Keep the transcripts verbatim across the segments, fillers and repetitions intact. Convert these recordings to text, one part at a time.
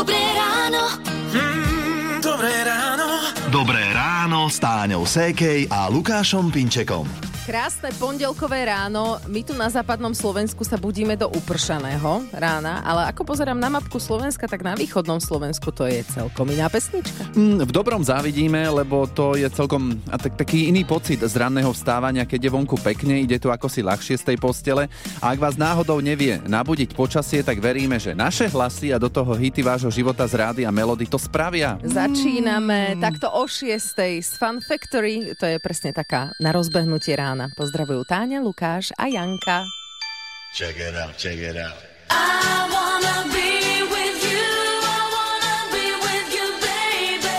Dobré ráno. Mm, dobré ráno. Dobré ráno s Táňou Sékej a Lukášom Pinčekom. Krásne pondelkové ráno. My tu na západnom Slovensku sa budíme do upršaného rána, ale ako pozerám na mapku Slovenska, tak na východnom Slovensku to je celkom iná pesnička. Mm, v dobrom závidíme, lebo to je celkom a tak, taký iný pocit z ranného vstávania, keď je vonku pekne, ide tu ako si ľahšie z tej postele. A ak vás náhodou nevie nabudiť počasie, tak veríme, že naše hlasy a do toho hity vášho života z Rádia Melody to spravia. Začíname mm. takto o šiestej z Fun Factory, to je presne taká na rozbehnutie rána. Pozdravujú Táňa, Lukáš a Janka. Check it out, check it out. I wanna be with you, I wanna be with you, baby.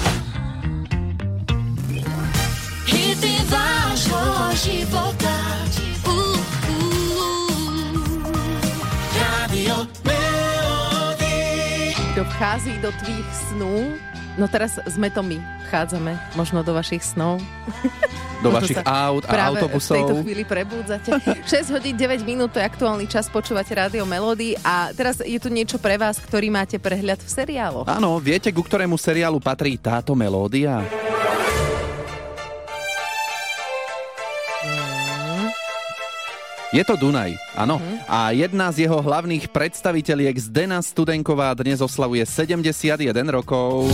Hity vášho života. Uh, uh. Rádio Melody. Kto vchází do tvých snú, no teraz sme to my, vchádzame možno do vašich snov. Do vašich aut a autobusov. V tejto chvíli prebúdzate. šesť hodín deväť minút, to je aktuálny čas, počúvate Rádio Melody a teraz je tu niečo pre vás, ktorý máte prehľad v seriáloch. Áno, viete, ku ktorému seriálu patrí táto melódia? Mm. Je to Dunaj, áno. Mm. A jedna z jeho hlavných predstaviteľiek Zdena Studenková dnes oslavuje sedemdesiatjeden rokov.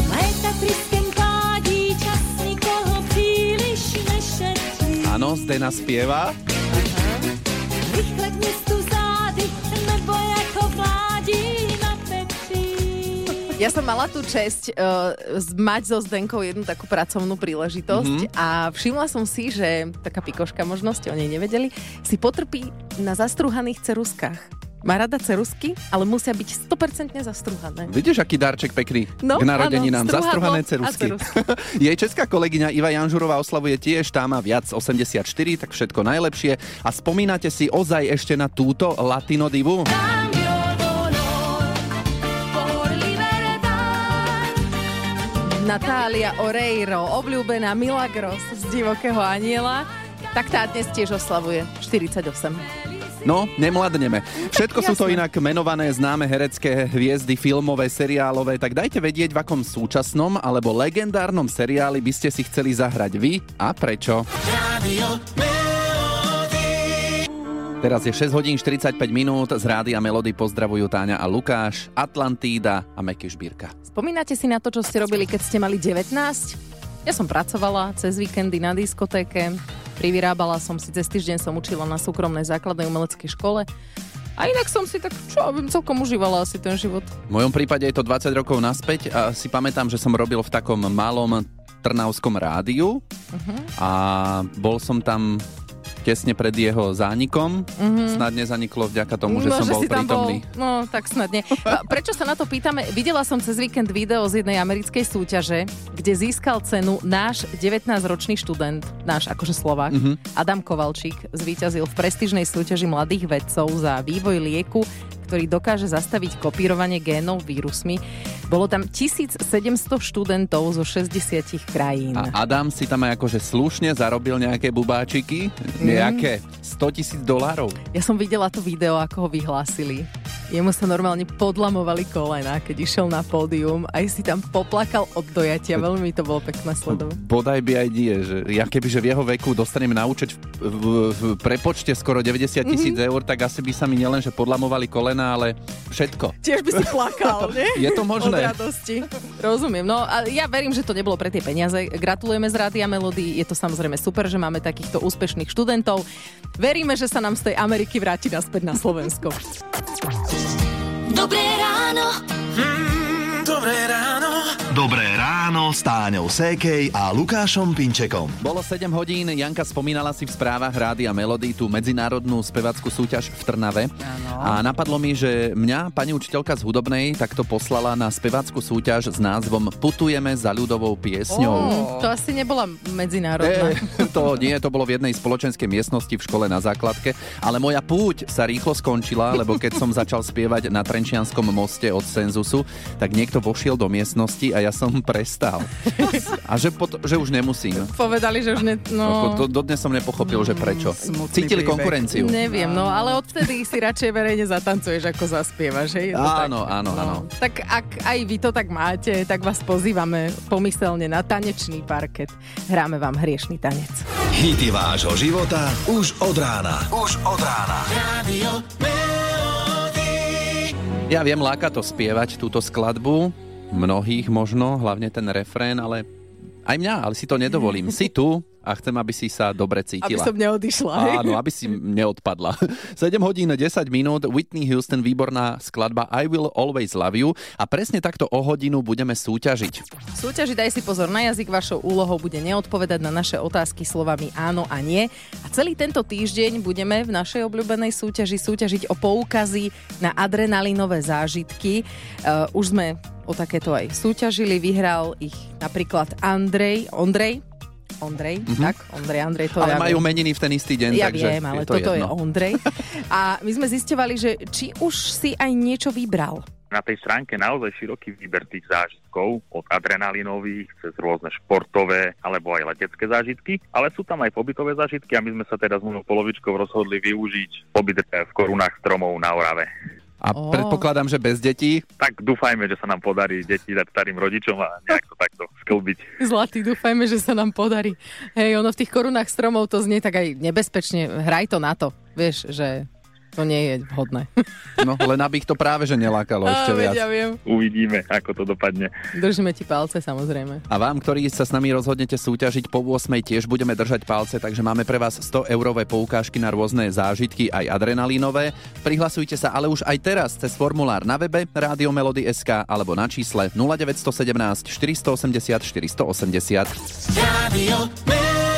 Áno, Zdena spieva. Ja som mala tú česť uh, mať so Zdenkou jednu takú pracovnú príležitosť mm-hmm. a všimla som si, že taká pikoška, možno ste o nej nevedeli, si potrpí na zastruhaných ceruskách. Má rada cerusky, ale musia byť sto percent zastruhané. Vidíš, aký darček pekný no, k narodeninám. Zastruhané cerusky. cerusky. Jej česká kolegyňa Iva Janžurová oslavuje tiež, tá má viac osemdesiatštyri, tak všetko najlepšie. A spomínate si ozaj ešte na túto latino divu? Natália Oreiro, obľúbená Milagros z Divokého aniela, tak tá dnes tiež oslavuje štyridsaťosem. No, nemladneme. Všetko sú to inak menované známe herecké hviezdy, filmové, seriálové, tak dajte vedieť, v akom súčasnom alebo legendárnom seriáli by ste si chceli zahrať vy a prečo. Rádio Melody. Teraz je šesť hodín štyridsaťpäť minút, z Rádia Melody pozdravujú Táňa a Lukáš, Atlantída a Meky Žbírka. Spomínate si na to, čo ste robili, keď ste mali devätnásť? Ja som pracovala cez víkendy na diskotéke. Privyrábala som si, cez týždeň som učila na súkromnej základnej umeleckej škole a inak som si tak, čo ja viem, celkom užívala asi ten život. V mojom prípade je to dvadsať rokov naspäť a si pamätám, že som robil v takom malom trnavskom rádiu uh-huh. a bol som tam tesne pred jeho zánikom. Mm-hmm. Snad nezaniklo vďaka tomu, že no, som že bol prítomný. Bol, no, tak snad nie. Prečo sa na to pýtame? Videla som cez víkend video z jednej americkej súťaže, kde získal cenu náš devätnásťročný študent, náš akože Slovák, mm-hmm. Adam Kovalčík, zvíťazil v prestížnej súťaži mladých vedcov za vývoj lieku, ktorý dokáže zastaviť kopírovanie génov vírusmi. Bolo tam tisícsedemsto študentov zo šesťdesiat krajín. A Adam si tam aj akože slušne zarobil nejaké bubáčiky, nejaké stotisíc dolárov. Ja som videla to video, ako ho vyhlásili. Jemu sa normálne podlamovali kolena, keď išiel na pódium. Aj si tam poplakal od dojatia. Veľmi to bolo pekné sledovať. Bodaj by aj die, že ja kebyže v jeho veku dostanem na účet v, v, v prepočte skoro deväťdesiat tisíc mm-hmm. eur, tak asi by sa mi nielen, že podlamovali kolena, ale všetko. Tiež by si plakal, nie? Je to možné. Od radosti. Rozumiem. No a ja verím, že to nebolo pre tie peniaze. Gratulujeme z Rádia Melody. Je to samozrejme super, že máme takýchto úspešných študentov. Veríme, že sa nám z tej Ameriky vráti naspäť na Slovensko. Dobré ráno. Mm, dobré ráno. Dobré ráno s Táňou Sékej a Lukášom Pinčekom. Bolo sedem hodín, Janka spomínala si v správach Rádia Melody tú medzinárodnú spevackú súťaž v Trnave. Ano. A napadlo mi, že mňa pani učiteľka z hudobnej takto poslala na spevackú súťaž s názvom Putujeme za ľudovou piesňou. Oh, to asi nebola medzinárodná. E, to nie, to bolo v jednej spoločenskej miestnosti v škole na základke, ale moja púť sa rýchlo skončila, lebo keď som začal spievať na Trenčianskom moste od Senzusu, tak niekto vošiel do miestnosti a ja som prestal. Wow. A že, pot- že už nemusím. Povedali, že už ne... No... Do, dodnes som nepochopil, že prečo. Smutný Cítili príbeh. konkurenciu. Neviem, no ale odtedy si radšej verejne zatancuješ, ako zaspievaš, hej? Je to Áno, tak? áno, No. áno. Tak ak aj vy to tak máte, tak vás pozývame pomyselne na tanečný parket. Hráme vám hriešný tanec. Hity vášho života už od rána. Už od rána. Radio Melody. Ja viem, láka to spievať, túto skladbu. Mnohých možno, hlavne ten refrén, ale aj mňa, ale si to nedovolím. Si tu a chcem, aby si sa dobre Aby cítila. som neodišla, hej? Áno, aby si neodpadla. sedem hodín desať minút, Whitney Houston, výborná skladba I Will Always Love You a presne takto o hodinu budeme súťažiť. Súťaži daj si pozor na jazyk, vašou úlohou bude neodpovedať na naše otázky slovami áno a nie. A celý tento týždeň budeme v našej obľúbenej súťaži súťažiť o poukazy na adrenalinové zážitky. Uh, už sme o takéto aj súťažili, vyhral ich napríklad Andrej, Ondrej, Ondrej, mm-hmm. tak? Ondrej, Andrej, to Ale ja majú viem. meniny v ten istý deň, Ja takže viem, ale je to toto je jedno. Ondrej. A my sme zisťovali, že či už si aj niečo vybral. Na tej stránke naozaj široký výber tých zážitkov, od adrenalinových cez rôzne športové alebo aj letecké zážitky, ale sú tam aj pobytové zážitky a my sme sa teda s mojou polovičkou rozhodli využiť pobyt v korunách stromov na Orave. A Ó. predpokladám, že bez detí. Tak dúfajme, že sa nám podarí deti dať starým rodičom a nejak to takto sklbiť. Zlatý, dúfajme, že sa nám podarí. Hej, ono v tých korunách stromov to znie tak aj nebezpečne. Hraj to na to, vieš, že to nie je vhodné. No, len aby ich to práve že nelákalo ešte Á, viac. veď ja viem. Uvidíme, ako to dopadne. Držíme ti palce, samozrejme. A vám, ktorí sa s nami rozhodnete súťažiť po ôsmej, tiež budeme držať palce, takže máme pre vás sto eurové poukážky na rôzne zážitky, aj adrenalínové. Prihlasujte sa ale už aj teraz cez formulár na webe Rádio Melody bodka es ká alebo na čísle nula deväť jedna sedem štyri osem nula štyri osem nula. Radio Melody.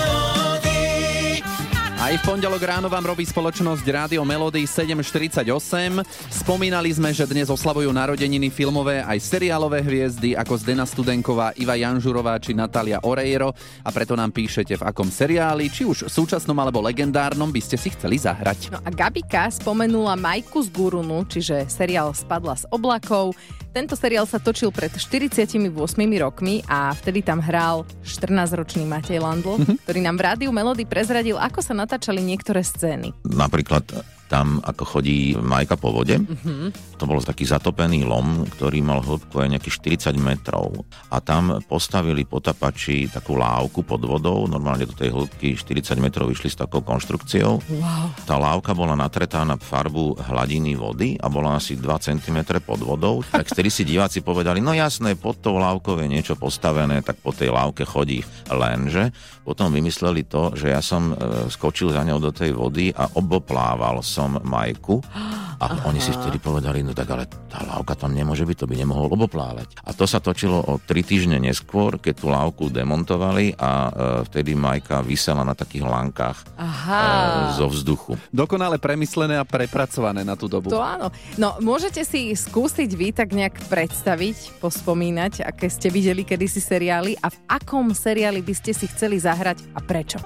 Aj v pondelok ráno vám robí spoločnosť Rádio Melody sedem štyridsaťosem. Spomínali sme, že dnes oslavujú narodeniny filmové aj seriálové hviezdy ako Zdena Studenková, Iva Janžurová či Natália Oreiro a preto nám píšete, v akom seriáli, či už súčasnom alebo legendárnom by ste si chceli zahrať. No a Gabika spomenula Majku z Gurunu, čiže seriál Spadla z oblakov. Tento seriál sa točil pred štyridsiatimi ôsmimi rokmi a vtedy tam hral štrnásťročný Matej Landl, ktorý nám v Rádiu Melody prezradil, ako sa natáčali niektoré scény. Napríklad tam, ako chodí Majka po vode, mm-hmm. to bol taký zatopený lom, ktorý mal hĺbku aj nejakých štyridsať metrov. A tam postavili potapači takú lávku pod vodou, normálne do tej hĺbky štyridsať metrov išli s takou konštrukciou. Wow. Tá lávka bola natretá na farbu hladiny vody a bola asi dva centimetre pod vodou. Tak vtedy si diváci povedali, no jasné, pod tou lávkou je niečo postavené, tak po tej lávke chodí. Lenže potom vymysleli to, že ja som e, skočil za ňou do tej vody a oboplával som Majku a Aha. oni si vtedy povedali, no tak ale tá lávka tam nemôže byť, to by nemohol oboplávať. A to sa točilo o tri týždne neskôr, keď tú lávku demontovali a e, vtedy Majka visela na takých lankách e, zo vzduchu. Dokonale premyslené a prepracované na tú dobu. To áno. No, môžete si skúsiť vy tak nejak predstaviť, pospomínať, aké ste videli kedysi seriály a v akom seriáli by ste si chceli zahrať a prečo?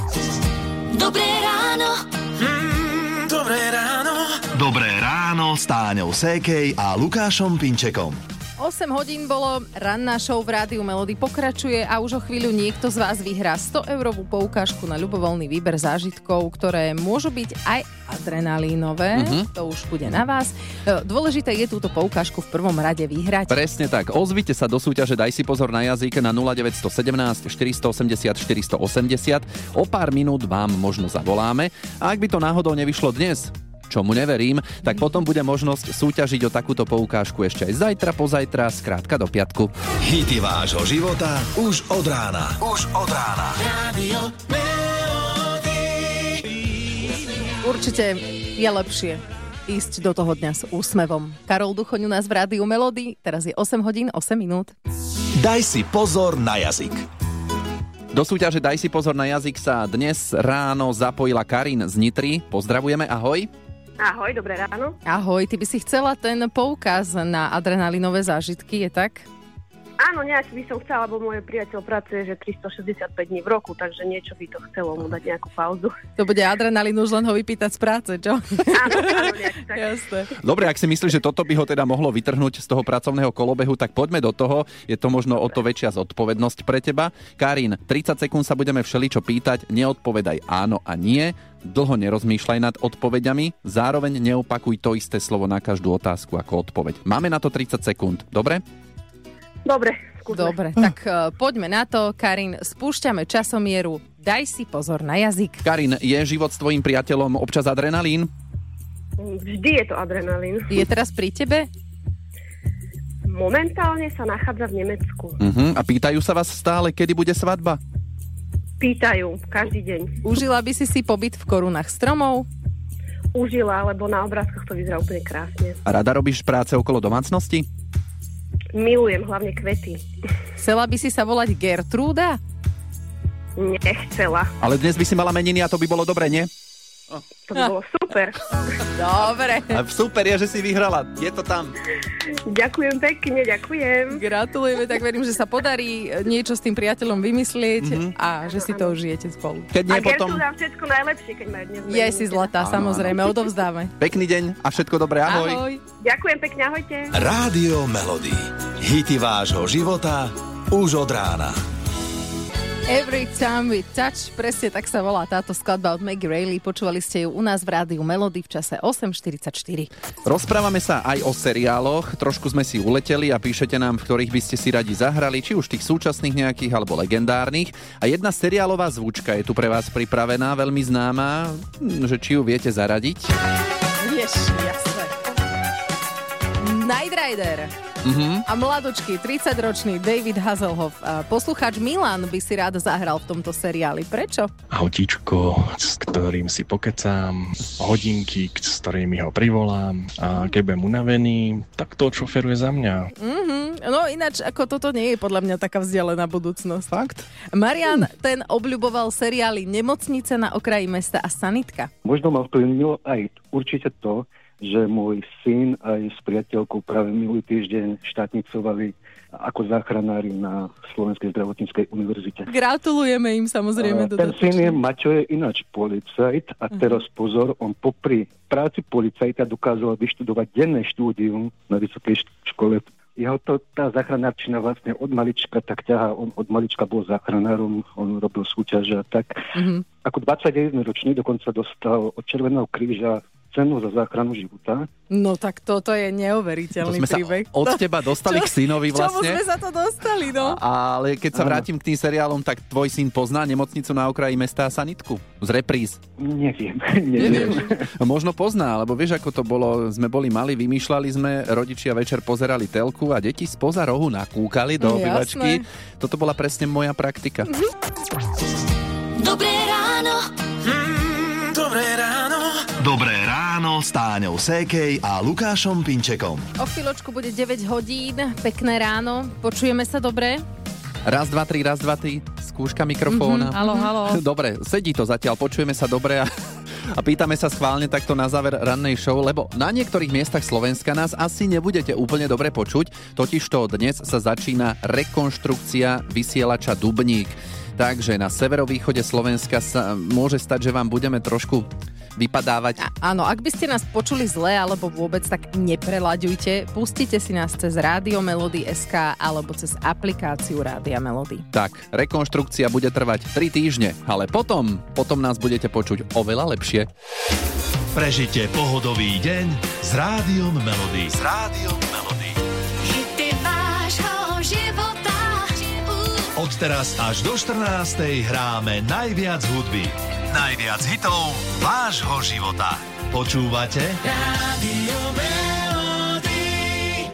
Dobré ráno. Mm, dobré ráno. Dobré ráno s Táňou Sékej a Lukášom Pinčekom. osem hodín bolo, ranná show v Rádiu Melody pokračuje a už o chvíľu niekto z vás vyhrá sto eurovú poukážku na ľubovoľný výber zážitkov, ktoré môžu byť aj adrenalínové. Mm-hmm. To už bude na vás. Dôležité je túto poukážku v prvom rade vyhrať. Presne tak. Ozvite sa do súťaže Daj si pozor na jazyk na nula deväť jedna sedem štyri osem nula štyri osem nula. O pár minút vám možno zavoláme. A ak by to náhodou nevyšlo dnes, čomu neverím, tak potom bude možnosť súťažiť o takúto poukážku ešte aj zajtra, pozajtra, skrátka do piatku. Hity vášho života už od rána. Už od rána. Radio Melody. Určite je lepšie ísť do toho dňa s úsmevom. Karol Duchoň u nás v Rádiu Melody, teraz je osem hodín, osem minút. Daj si pozor na jazyk. Do súťaže Daj si pozor na jazyk sa dnes ráno zapojila Karin z Nitry. Pozdravujeme, ahoj. Ahoj, dobré ráno. Ahoj, ty by si chcela ten poukaz na adrenalinové zážitky, je tak? Áno, nejak by som chcela, lebo môj priateľ pracuje, že tristošesťdesiatpäť dní v roku, takže niečo by to chcelo mu dať nejakú pauzu. To bude adrenalín, už len ho vypýtať z práce, čo? Áno, áno, nejak tak. Jasné. Dobre, ak si myslíš, že toto by ho teda mohlo vytrhnúť z toho pracovného kolobehu, tak poďme do toho. Je to možno o to väčšia zodpovednosť pre teba. Karin, tridsať sekúnd sa budeme všeličo pýtať, neodpovedaj áno a nie. Dlho nerozmýšľaj nad odpoveďami, zároveň neopakuj to isté slovo na každú otázku ako odpoveď. Máme na to tridsať sekúnd, dobre? Dobre, skúsme. Dobre, tak uh, poďme na to. Karin, spúšťame časomieru. Daj si pozor na jazyk. Karin, je život s tvojím priateľom občas adrenalín? Vždy je to adrenalín. Je teraz pri tebe? Momentálne sa nachádza v Nemecku. Uh-huh. A pýtajú sa vás stále, kedy bude svadba? Pýtajú každý deň. Užila by si si pobyt v korunách stromov? Užila, lebo na obrázkoch to vyzerá úplne krásne. A rada robíš práce okolo domácnosti? Milujem hlavne kvety. Chcela by si sa volať Gertrúda? Nechcela. Ale dnes by si mala meniny a to by bolo dobre, nie? To by bolo super. Dobre. A super je, že si vyhrala. Je to tam. Ďakujem pekne, ďakujem. Gratulujeme, tak verím, že sa podarí niečo s tým priateľom vymyslieť mm-hmm. a že si to užijete spolu. Keď nie A potom... Gertruda všetko najlepšie, keď majú dnes. Je si zlatá, Áno, samozrejme, odovzdáme. Pekný deň a všetko dobré, ahoj. Ahoj. Ďakujem pekne, ahojte. Rádio Melody. Hity vášho života už od rána. Every Time We Touch, presne tak sa volá táto skladba od Maggie Reilly. Počúvali ste ju u nás v Rádiu Melody v čase osem štyridsaťštyri. Rozprávame sa aj o seriáloch, trošku sme si uleteli a píšete nám, v ktorých by ste si radi zahrali, či už tých súčasných nejakých alebo legendárnych. A jedna seriálová zvučka je tu pre vás pripravená, veľmi známa, že či ju viete zaradiť. Vieš, jasné. Knight Rider. Uh-huh. A mladočký, tridsaťročný David Hasselhoff. A poslucháč Milan by si rád zahral v tomto seriáli. Prečo? Autíčko, s ktorým si pokecám, hodinky, s ktorými ho privolám a keď budem unavený, tak to šoferuje za mňa. Mm-hmm. No ináč, ako toto nie je podľa mňa taká vzdialená budúcnosť. Fakt? Marian, hm. ten obľuboval seriály Nemocnice na okraji mesta a Sanitka. Možno ma vplyvnilo aj určite to, že môj syn aj s priateľkou práve minulý týždeň štátnicovali ako záchranári na Slovenskej zdravotníckej univerzite. Gratulujeme im samozrejme. Ten syn je, Maťo je ináč policajt a teraz pozor, on popri práci policajta dokázal vyštudovať denné štúdium na vysokej škole. Jeho to, tá záchranárčina vlastne od malička tak ťahá, on od malička bol záchranárom, on robil súťaže a tak. Mm-hmm. Ako dvadsaťjeden ročný dokonca dostal od Červeného kríža cenu za záchranu života. No tak toto je neuveriteľný to sme príbeh. Sa od teba dostali čo, k synovi vlastne. Čomu sme sa to dostali, no? A, ale keď sa vrátim k tým seriálom, tak tvoj syn pozná Nemocnicu na okraji mesta a Sanitku? Z repríz? Neviem. neviem. Možno pozná, lebo vieš, ako to bolo. Sme boli mali, vymýšľali sme, rodičia večer pozerali telku a deti spoza rohu nakúkali do no, obývačky. Jasné. Toto bola presne moja praktika. Dobré ráno. Mm, dobré ráno. Dobré ráno s Táňou Sékej a Lukášom Pinčekom. O chvíľočku bude deväť hodín, pekné ráno. Počujeme sa dobre? Raz, dva, tri, raz, dva, tri, skúška mikrofóna. Mm-hmm, halo, halo. Dobre, sedí to zatiaľ, počujeme sa dobre a, a pýtame sa schválne takto na záver rannej show, lebo na niektorých miestach Slovenska nás asi nebudete úplne dobre počuť, totižto dnes sa začína rekonštrukcia vysielača Dubník. Takže na severovýchode Slovenska sa môže stať, že vám budeme trošku vypadávať. A, áno, ak by ste nás počuli zle alebo vôbec, tak neprelaďujte. Pustite si nás cez Rádio Melody bodka es ká alebo cez aplikáciu Rádia Melody. Tak, rekonštrukcia bude trvať tri týždne, ale potom, potom nás budete počuť oveľa lepšie. Prežite pohodový deň s Rádiom Melody. S Rádiom Melody. Hity vášho života. Od teraz až do štrnástej hráme najviac hudby. Najviac hitov vášho života. Počúvate? Rádio Melody.